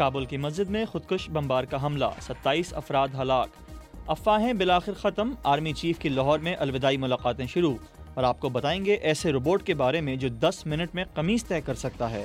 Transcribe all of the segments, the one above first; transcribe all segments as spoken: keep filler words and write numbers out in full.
کابل کی مسجد میں خودکش بمبار کا حملہ، ستائیس افراد ہلاک۔ افواہیں بالآخر ختم، آرمی چیف کی لاہور میں الوداعی ملاقاتیں شروع، اور آپ کو بتائیں گے ایسے روبوٹ کے بارے میں جو دس منٹ میں قمیص طے کر سکتا ہے۔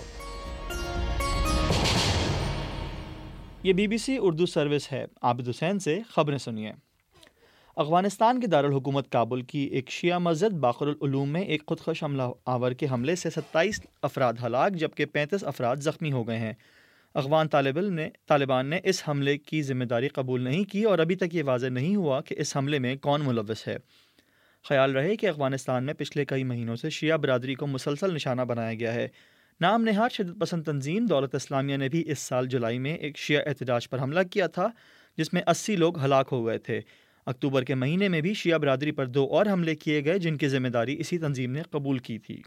یہ B B C Urdu service ہے۔ عابد حسین سے خبریں سنیے۔ افغانستان کے دارالحکومت کابل کی ایک شیعہ مسجد باقر العلوم میں ایک خودکش حملہ آور کے حملے سے ستائیس افراد ہلاک جبکہ پینتیس افراد زخمی ہو گئے ہیں۔ افغان طالب علم نے طالبان نے اس حملے کی ذمہ داری قبول نہیں کی اور ابھی تک یہ واضح نہیں ہوا کہ اس حملے میں کون ملوث ہے۔ خیال رہے کہ افغانستان میں پچھلے کئی مہینوں سے شیعہ برادری کو مسلسل نشانہ بنایا گیا ہے۔ نام نہاد شدت پسند تنظیم دولت اسلامیہ نے بھی اس سال جولائی میں ایک شیعہ احتجاج پر حملہ کیا تھا جس میں اسی لوگ ہلاک ہو گئے تھے۔ اکتوبر کے مہینے میں بھی شیعہ برادری پر دو اور حملے کیے گئے جن کی ذمہ داری اسی تنظیم نے قبول کی تھی۔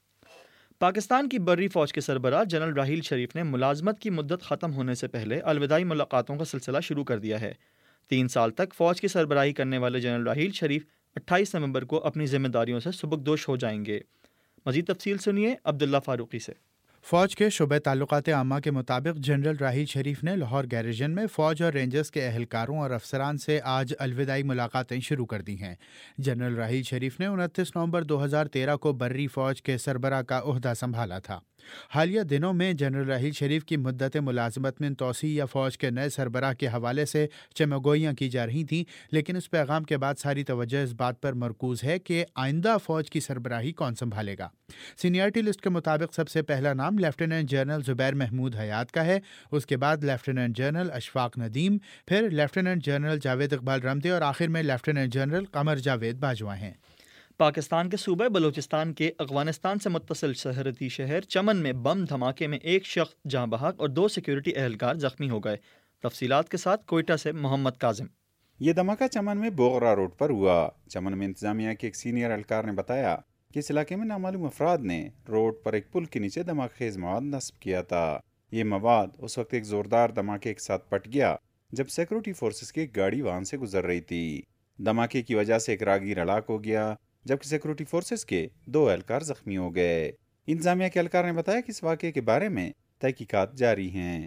پاکستان کی بری فوج کے سربراہ جنرل راحیل شریف نے ملازمت کی مدت ختم ہونے سے پہلے الوداعی ملاقاتوں کا سلسلہ شروع کر دیا ہے۔ تین سال تک فوج کی سربراہی کرنے والے جنرل راحیل شریف اٹھائیس نومبر کو اپنی ذمہ داریوں سے سبکدوش ہو جائیں گے۔ مزید تفصیل سنیے عبداللہ فاروقی سے۔ فوج کے شعبہ تعلقات عامہ کے مطابق جنرل راحیل شریف نے لاہور گیریژن میں فوج اور رینجرز کے اہلکاروں اور افسران سے آج الوداعی ملاقاتیں شروع کر دی ہیں۔ جنرل راحیل شریف نے انتیس نومبر دو ہزار تیرہ کو بری فوج کے سربراہ کا عہدہ سنبھالا تھا۔ حالیہ دنوں میں جنرل راحیل شریف کی مدت ملازمت میں توسیع یا فوج کے نئے سربراہ کے حوالے سے چمگوئیاں کی جا رہی تھیں، لیکن اس پیغام کے بعد ساری توجہ اس بات پر مرکوز ہے کہ آئندہ فوج کی سربراہی کون سنبھالے گا۔ سینیئرٹی لسٹ کے مطابق سب سے پہلا نام لیفٹیننٹ جنرل زبیر محمود حیات کا ہے، اس کے بعد لیفٹیننٹ جنرل اشفاق ندیم، پھر لیفٹیننٹ جنرل جاوید اقبال رمدے اور آخر میں لیفٹیننٹ جنرل قمر جاوید باجوہ ہیں۔ پاکستان کے صوبہ بلوچستان کے افغانستان سے متصل سرحدی شہر چمن میں بم دھماکے میں ایک شخص جاں بحق اور دو سیکیورٹی اہلکار زخمی ہو گئے۔ تفصیلات کے ساتھ کوئٹہ سے محمد کاظم۔ یہ دھماکہ چمن میں بوغرا روڈ پر ہوا۔ چمن میں انتظامیہ کے ایک سینئر اہلکار نے بتایا کہ اس علاقے میں نامعلوم افراد نے روڈ پر ایک پل کے نیچے دھماکہ خیز مواد نصب کیا تھا۔ یہ مواد اس وقت ایک زوردار دھماکے کے ساتھ پٹ گیا جب سیکورٹی فورسز کی ایک گاڑی وہاں سے گزر رہی تھی۔ دھماکے کی وجہ سے ایک راہگیر ہلاک ہو گیا جبکہ سیکورٹی فورسز کے دو اہلکار زخمی ہو گئے۔ انتظامیہ کے اہلکار نے بتایا کہ اس واقعے کے بارے میں تحقیقات جاری ہیں۔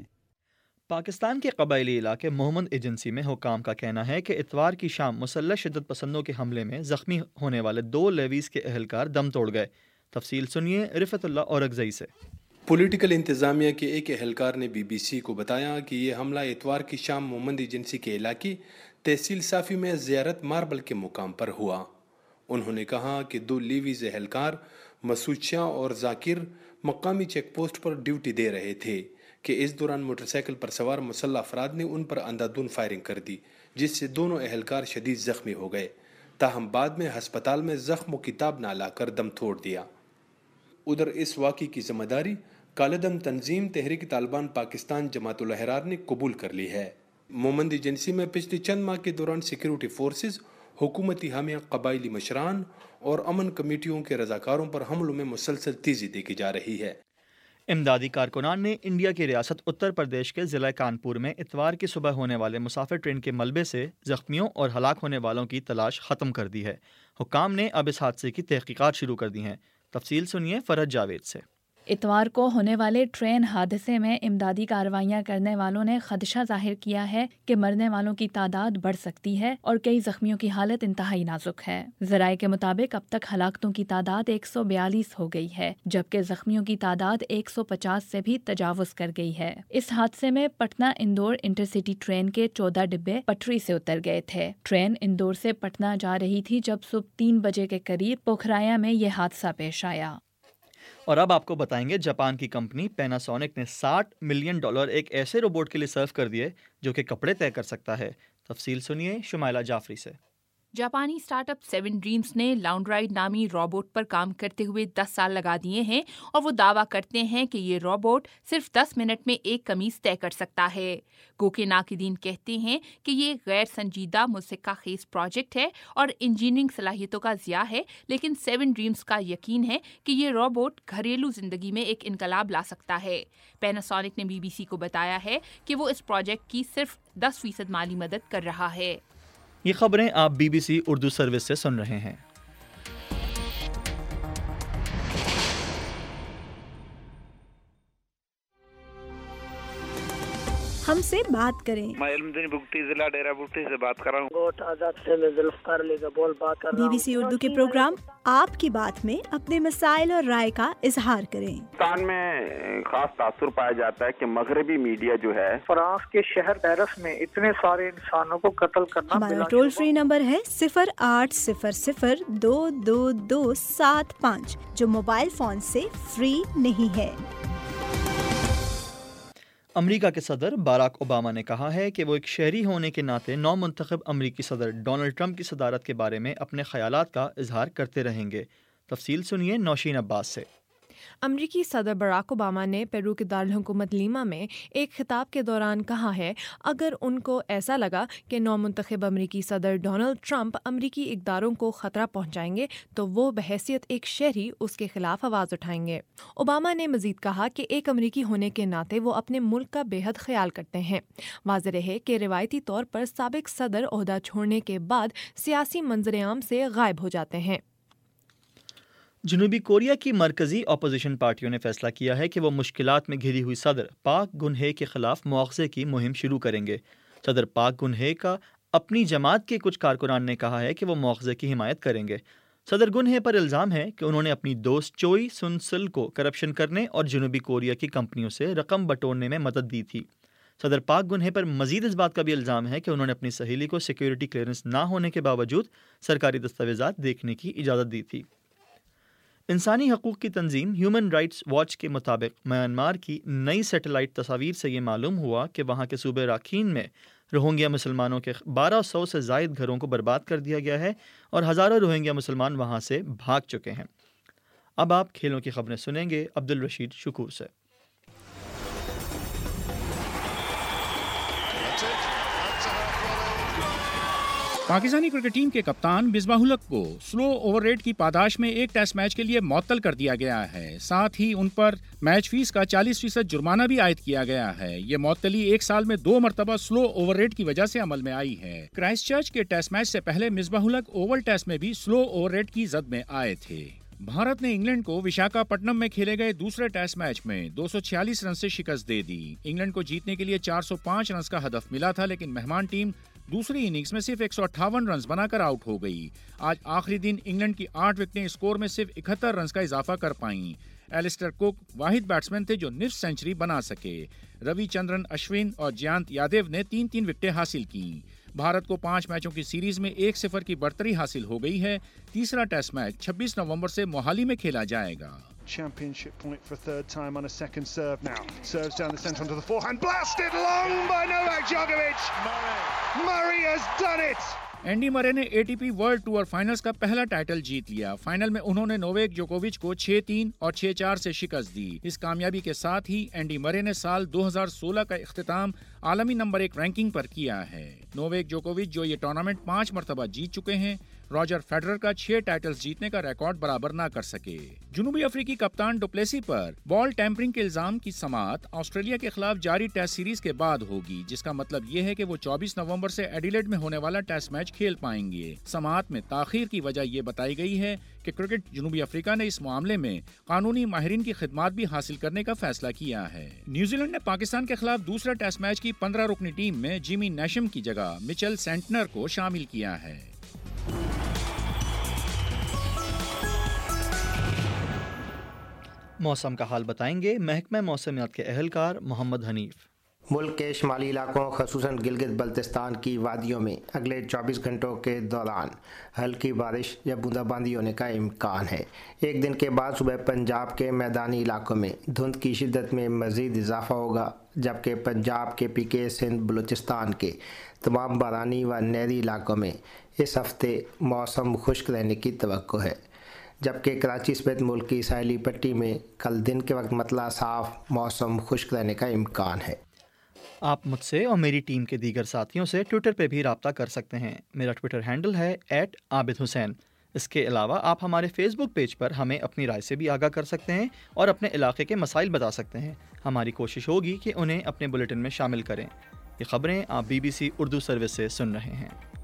پاکستان کے قبائلی علاقے محمد ایجنسی میں حکام کا کہنا ہے کہ اتوار کی شام مسلح شدت پسندوں کے حملے میں زخمی ہونے والے دو لیویز کے اہلکار دم توڑ گئے۔ تفصیل سنیے رفعت اللہ اورگزئی سے۔ پولیٹیکل انتظامیہ کے ایک اہلکار نے بی بی سی کو بتایا کہ یہ حملہ اتوار کی شام محمد ایجنسی کے علاقے تحصیل صافی میں زیارت ماربل کے مقام پر ہوا۔ انہوں نے کہا کہ دو لیویز اہلکار مسعود شاہ اور ذاکر مقامی چیک پوسٹ پر ڈیوٹی دے رہے تھے کہ اس دوران موٹر سائیکل پر سوار مسلح افراد نے ان پر اندھادھند فائرنگ کر دی جس سے دونوں اہلکار شدید زخمی ہو گئے، تاہم بعد میں ہسپتال میں زخموں کی تاب نہ لا کر دم توڑ دیا۔ ادھر اس واقعے کی ذمہ داری کالعدم تنظیم تحریک طالبان پاکستان جماعت الاحرار نے قبول کر لی ہے۔ مومند ایجنسی میں پچھلے چند ماہ کے دوران سیکیورٹی فورسز، حکومتی حامیہ، قبائلی مشران اور امن کمیٹیوں کے رضاکاروں پر حملوں میں مسلسل تیزی دیکھی جا رہی ہے۔ امدادی کارکنان نے انڈیا کی ریاست اتر پردیش کے ضلع کانپور میں اتوار کی صبح ہونے والے مسافر ٹرین کے ملبے سے زخمیوں اور ہلاک ہونے والوں کی تلاش ختم کر دی ہے۔ حکام نے اب اس حادثے کی تحقیقات شروع کر دی ہیں۔ تفصیل سنیے فرحت جاوید سے۔ اتوار کو ہونے والے ٹرین حادثے میں امدادی کارروائیاں کرنے والوں نے خدشہ ظاہر کیا ہے کہ مرنے والوں کی تعداد بڑھ سکتی ہے اور کئی زخمیوں کی حالت انتہائی نازک ہے۔ ذرائع کے مطابق اب تک ہلاکتوں کی تعداد ایک سو بیالیس ہو گئی ہے جبکہ زخمیوں کی تعداد ایک سو پچاس سے بھی تجاوز کر گئی ہے۔ اس حادثے میں پٹنہ اندور انٹرسٹی ٹرین کے چودہ ڈبے پٹری سے اتر گئے تھے۔ ٹرین اندور سے پٹنہ جا رہی تھی جب صبح تین بجے کے قریب پوکھرایا میں یہ حادثہ پیش آیا۔ اور اب آپ کو بتائیں گے جاپان کی کمپنی پیناسونک نے ساٹھ ملین ڈالر ایک ایسے روبوٹ کے لیے صرف کر دیے جو کہ کپڑے طے کر سکتا ہے۔ تفصیل سنیے شمائلہ جعفری سے۔ جاپانی اسٹارٹ اپ سیون ڈریمز نے لاؤنڈرائڈ نامی روبوٹ پر کام کرتے ہوئے دس سال لگا دیے ہیں اور وہ دعویٰ کرتے ہیں کہ یہ روبوٹ صرف دس منٹ میں ایک قمیص طے کر سکتا ہے۔ گو کے ناقدین کہتے ہیں کہ یہ غیر سنجیدہ مسکہ خیز پروجیکٹ ہے اور انجینئرنگ صلاحیتوں کا ضیاع ہے، لیکن سیون ڈریمز کا یقین ہے کہ یہ روبوٹ گھریلو زندگی میں ایک انقلاب لا سکتا ہے۔ پیناسونک نے بی بی سی کو بتایا ہے کہ وہ اس پروجیکٹ کی صرف دس فیصد مالی مدد کر رہا ہے۔ یہ خبریں آپ B B C Urdu service سے سن رہے ہیں۔ ہم سے بات کریں۔ میں علمدین بگٹی ضلع ڈیرہ بگٹی سے بات کر رہا ہوں۔ گوٹ آزاد سے میں ذوالفقار علی کا بول بات کر رہا ہوں۔ بی بی سی اردو کے پروگرام آپ کی بات میں اپنے مسائل اور رائے کا اظہار کریں۔ ہندوستان میں خاص تاثر پایا جاتا ہے کہ مغربی میڈیا جو ہے فرانس کے شہر پیرس میں اتنے سارے انسانوں کو قتل کرنا۔ ہمارا ٹول فری نمبر ہے صفر آٹھ صفر صفر دو دو دو سات پانچ جو موبائل فون سے فری نہیں ہے۔ امریکہ کے صدر باراک اوباما نے کہا ہے کہ وہ ایک شہری ہونے کے ناطے نو منتخب امریکی صدر ڈونلڈ ٹرمپ کی صدارت کے بارے میں اپنے خیالات کا اظہار کرتے رہیں گے۔ تفصیل سنیے نوشین عباس سے۔ امریکی صدر باراک اوباما نے پیرو کے دارالحکومت لیما میں ایک خطاب کے دوران کہا ہے اگر ان کو ایسا لگا کہ نو منتخب امریکی صدر ڈونلڈ ٹرمپ امریکی اقداروں کو خطرہ پہنچائیں گے تو وہ بحیثیت ایک شہری اس کے خلاف آواز اٹھائیں گے۔ اوباما نے مزید کہا کہ ایک امریکی ہونے کے ناطے وہ اپنے ملک کا بے حد خیال کرتے ہیں۔ واضح رہے کہ روایتی طور پر سابق صدر عہدہ چھوڑنے کے بعد سیاسی منظر عام سے غائب ہو جاتے ہیں۔ جنوبی کوریا کی مرکزی اپوزیشن پارٹیوں نے فیصلہ کیا ہے کہ وہ مشکلات میں گھری ہوئی صدر پاک گن ہے کے خلاف مواخذے کی مہم شروع کریں گے۔ صدر پاک گن ہے کا اپنی جماعت کے کچھ کارکنان نے کہا ہے کہ وہ مواخذے کی حمایت کریں گے۔ صدر گن ہے پر الزام ہے کہ انہوں نے اپنی دوست چوئی سن سل کو کرپشن کرنے اور جنوبی کوریا کی کمپنیوں سے رقم بٹورنے میں مدد دی تھی۔ صدر پاک گن ہے پر مزید اس بات کا بھی الزام ہے کہ انہوں نے اپنی سہیلی کو سیکیورٹی کلیئرنس نہ ہونے کے باوجود سرکاری دستاویزات دیکھنے کی اجازت دی تھی۔ انسانی حقوق کی تنظیم ہیومن رائٹس واچ کے مطابق میانمار کی نئی سیٹلائٹ تصاویر سے یہ معلوم ہوا کہ وہاں کے صوبے راکھین میں روہنگیا مسلمانوں کے بارہ سو سے زائد گھروں کو برباد کر دیا گیا ہے اور ہزاروں روہنگیا مسلمان وہاں سے بھاگ چکے ہیں۔ اب آپ کھیلوں کی خبریں سنیں گے عبد الرشید شکور سے۔ پاکستانی کرکٹ ٹیم کے کپتان مصباح الحق کو سلو اوور ریٹ کی پاداش میں ایک ٹیسٹ میچ کے لیے معطل کر دیا گیا ہے، ساتھ ہی ان پر میچ فیس کا چالیس فیصد جرمانہ بھی عائد کیا گیا ہے۔ یہ معطلی ایک سال میں دو مرتبہ سلو اوور ریٹ کی وجہ سے عمل میں آئی ہے۔ کرائسٹ چرچ کے ٹیسٹ میچ سے پہلے مصباح الحق اوول ٹیسٹ میں بھی سلو اوور ریٹ کی زد میں آئے تھے۔ بھارت نے انگلینڈ کو وشاکھاپٹنم میں کھیلے گئے دوسرے ٹیسٹ میچ میں دو سو چھیالیس رن سے شکست دے دی۔ انگلینڈ کو جیتنے کے لیے چار سو پانچ رنز کا ہدف ملا تھا، لیکن مہمان ٹیم دوسری اننگز میں صرف ایک سو اٹھاون رنز بنا کر آؤٹ ہو گئی۔ آج آخری دن انگلینڈ کی آٹھ وکٹیں اسکور میں صرف اکہتر رنز کا اضافہ کر پائیں۔ ایلسٹر کوک واحد بیٹسمین تھے جو نصف سینچری بنا سکے۔ روی چندرن اشون اور جینت یادیو نے تین تین وکٹیں حاصل کیں۔ بھارت کو پانچ میچوں کی سیریز میں ایک صفر کی برتری حاصل ہو گئی ہے۔ تیسرا ٹیسٹ میچ چھبیس نومبر سے موہالی میں کھیلا جائے گا۔ Championship point for a third time on a second serve now. Serves down the centre onto the forehand. Blasted long by Novak Djokovic. Murray. Murray has done it. Andy Murray نے A T P world tour finals کا پہلا title جیت لیا۔ Final میں انہوں نے Novak جوکووچ کو چھ تین اور چھ چار سے شکست دی۔ اس کامیابی کے ساتھ ہی اینڈی مرے نے سال دو ہزار سولہ کا اختتام عالمی نمبر ایک رینکنگ پر کیا ہے۔ نوویک جوکووچ جو یہ ٹورنامنٹ پانچ مرتبہ جیت چکے ہیں، راجر فیڈرر کا چھ ٹائٹلز جیتنے کا ریکارڈ برابر نہ کر سکے۔ جنوبی افریقی کپتان ڈوپلیسی پر بال ٹیمپرنگ کے الزام کی سماعت آسٹریلیا کے خلاف جاری ٹیسٹ سیریز کے بعد ہوگی، جس کا مطلب یہ ہے کہ وہ چوبیس نومبر سے ایڈیلیڈ میں ہونے والا ٹیسٹ میچ کھیل پائیں گے۔ سماعت میں تاخیر کی وجہ یہ بتائی گئی ہے کہ کرکٹ جنوبی افریقہ نے اس معاملے میں قانونی ماہرین کی خدمات بھی حاصل کرنے کا فیصلہ کیا ہے۔ نیوزی لینڈ نے پاکستان کے خلاف دوسرے ٹیسٹ میچ کی پندرہ رکنی ٹیم میں جیمی نیشم کی جگہ مچل سینٹنر کو شامل کیا ہے۔ موسم کا حال بتائیں گے محکمہ موسمیات کے اہلکار محمد حنیف۔ ملک کے شمالی علاقوں خصوصاً گلگت بلتستان کی وادیوں میں اگلے چوبیس گھنٹوں کے دوران ہلکی بارش یا بوندا باندی ہونے کا امکان ہے۔ ایک دن کے بعد صبح پنجاب کے میدانی علاقوں میں دھند کی شدت میں مزید اضافہ ہوگا، جبکہ پنجاب کے پی کے سندھ بلوچستان کے تمام بارانی و نہری علاقوں میں اس ہفتے موسم خشک رہنے کی توقع ہے، جبکہ کراچی سمیت ملک کی ساحلی پٹی میں کل دن کے وقت مطلع صاف موسم خشک رہنے کا امکان ہے۔ آپ مجھ سے اور میری ٹیم کے دیگر ساتھیوں سے ٹویٹر پہ بھی رابطہ کر سکتے ہیں۔ میرا ٹویٹر ہینڈل ہے ایٹ عابد حسین۔ اس کے علاوہ آپ ہمارے فیس بک پیج پر ہمیں اپنی رائے سے بھی آگاہ کر سکتے ہیں اور اپنے علاقے کے مسائل بتا سکتے ہیں۔ ہماری کوشش ہوگی کہ انہیں اپنے بلیٹن میں شامل کریں۔ یہ خبریں آپ B B C Urdu service سے سن رہے ہیں۔